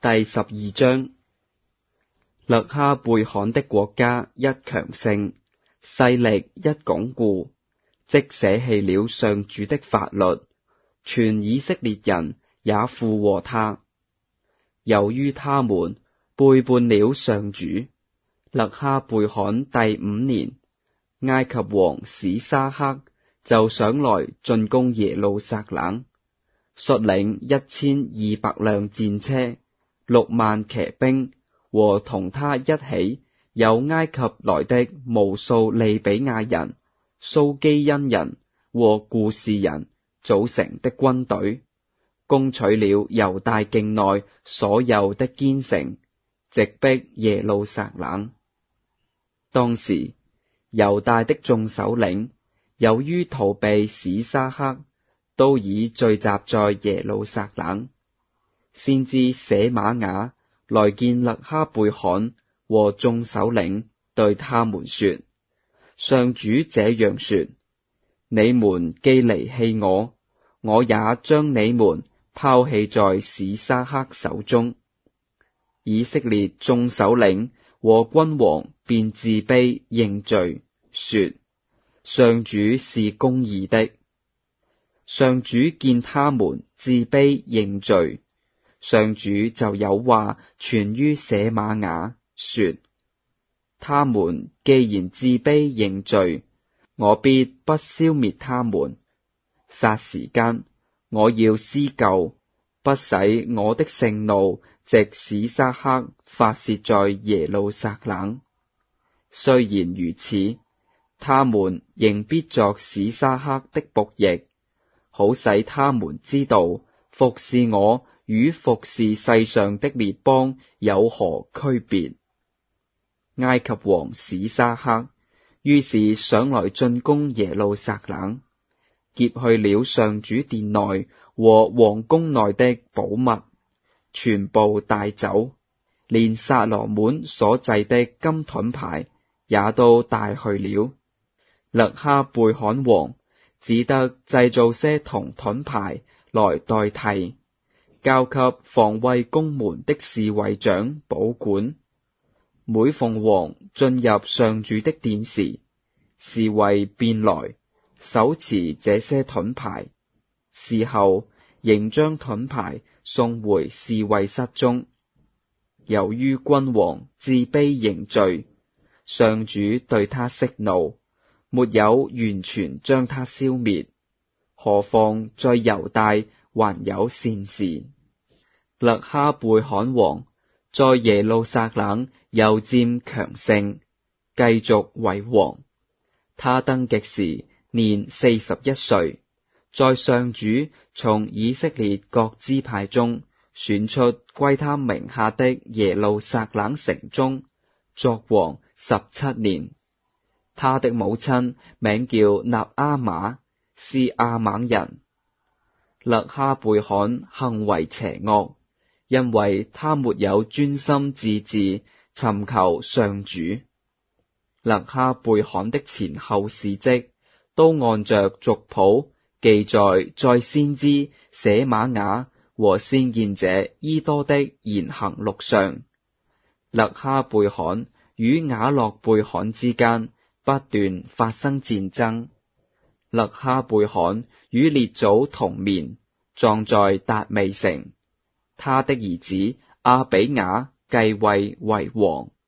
第12章。勒哈貝罕的國家一強盛，勢力一鞏固，即捨棄了上主的法律，全以色列人也附和他。由於他們背叛了上主，勒哈貝罕第5年，埃及王史沙克就上來進攻耶路撒冷，率領1200輛戰車、6萬騎兵，和同他一起有埃及來的無數利比亞人、蘇基恩人和古示人組成的軍隊，攻取了猶大境內所有的堅城，直逼耶路撒冷。當時猶大的眾首領由於逃避史沙克，都已聚集在耶路撒冷。先知舍瑪雅來見勒哈貝罕和眾首領，對他們說：上主這樣說，你們既離棄我，我也將你們拋棄在史沙克手中。以色列眾首領和君王便自卑認罪，說：上主是公義的。上主見他們自卑認罪，上主就有話傳於舍瑪雅，說：他們既然自卑認罪，我必不消滅他們。霎時間，我要施救，不使我的盛怒藉史沙克發洩在耶路撒冷。雖然如此，他們仍必作史沙克的僕役，好使他們知道服侍我與服侍世上的列邦有何區別。埃及王史沙克於是上來進攻耶路撒冷，劫去了上主殿內和王宮內的寶物，全部帶走，連撒羅滿所製的金盾牌也都帶去了。勒哈貝罕王只得製造些銅盾牌來代替，交給防衛宮門的侍衛長保管。每逢王進入上主的殿時，侍衛便來手持這些盾牌，事後仍將盾牌送回侍衛室中。由於君王自卑認罪，上主對他息怒，沒有完全將他消滅，何況在猶大還有善事。勒哈貝罕王在耶路撒冷又漸強盛，繼續為王。他登基時年41歲，在上主從以色列各支派中選出歸他名下的耶路撒冷城中作王17年。他的母親名叫納阿瑪，是亞瑪人。勒哈貝罕行為邪惡，因為他沒有專心致志尋求上主。勒哈貝罕的前後事蹟都按着族譜記載在先知舍瑪雅和先見者依多的言行錄上。勒哈貝罕與雅洛貝罕之間不斷發生戰爭。勒哈貝罕與列祖同眠，葬在達味城。他的兒子阿比雅繼位為王。